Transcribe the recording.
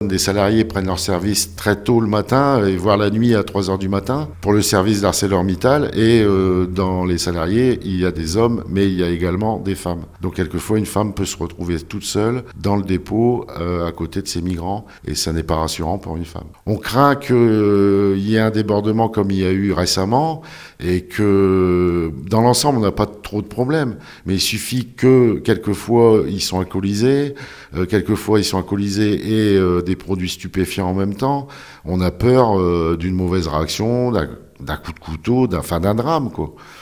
Des salariés prennent leur service très tôt le matin, et voire la nuit à 3 heures du matin, pour le service d'ArcelorMittal. Et dans les salariés, il y a des hommes, mais il y a également des femmes. Donc quelquefois, une femme peut se retrouver toute seule dans le dépôt, à côté de ces migrants, et ça n'est pas rassurant pour une femme. On craint qu'il y ait un débordement comme il y a eu récemment, et que dans l'ensemble, on n'a pas trop de problèmes. Mais il suffit que quelquefois, ils sont alcoolisés, quelquefois, ils sont alcoolisés et des produits stupéfiants en même temps. On a peur d'une mauvaise réaction, d'un coup de couteau, d'un drame, quoi.